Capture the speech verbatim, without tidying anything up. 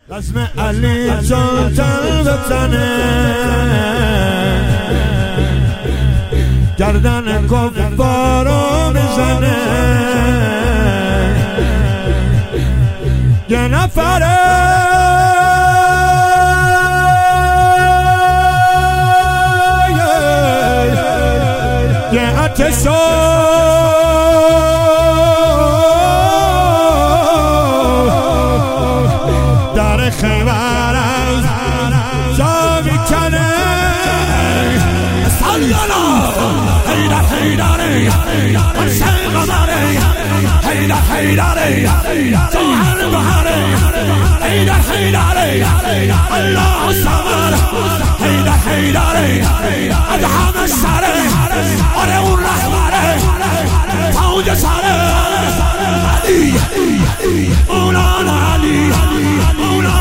رسم علی جان تن بزنه، گردن کفارو میزنه. یه نفره یه آتشو در خیبر از جا میکنه. سالیانا حیدر حیدری حسین قمری حیدر حیدری جوهر بهاری حیدر حیدری الله صمد حیدر حیدری از همه سره آره اون رهبره تاج سره علی مولانا علی مولانا